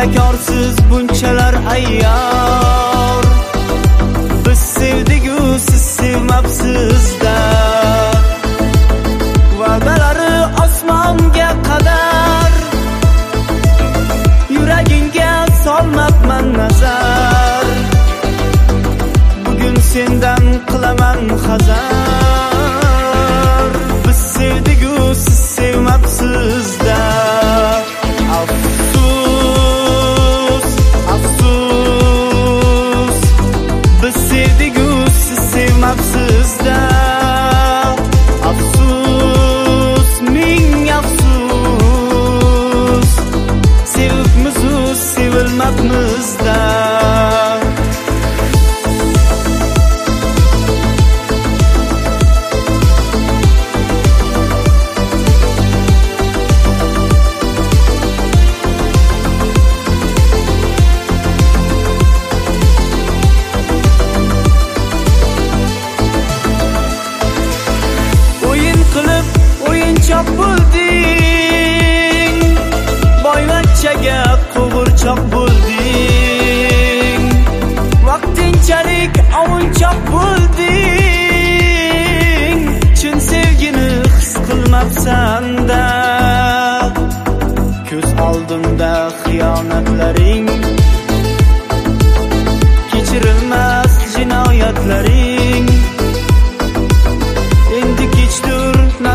bekorsiz bunchalar ayyor. Biz sevdik-u siz sevmabsiz-da. Va'dalari osmonga qadar, yuragingga solmabman nazar. Bugun sendan qilaman hazar. Biz sevdik-u siz sevmabsiz-da. Afsus, afsus, biz sevdik-u siz sevmabsiz-da. Afsus, ming afsus, sevibmiz-u sevilmabmiz-da. O'yinchoq bo'lding, boyvachchaga qo'g'irchoq bo'lding. Vaqtinchalik ovunchoq bo'lding, chin sevgini his qilmabsan-da. Ko'z oldimda xiyonatlaring, kechirilmas jinoyatlaring. Endi kechdir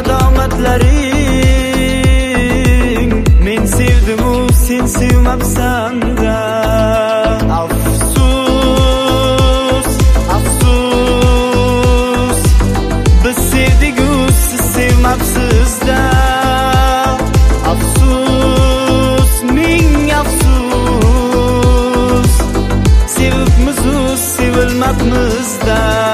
nadomatlaring. Men sevdim-u sen sevmabsan-da. Afsus, afsus, biz sevdik-u siz sevmabsiz-da. Afsus, ming afsus, sevibmiz-u sevilmabmiz-da.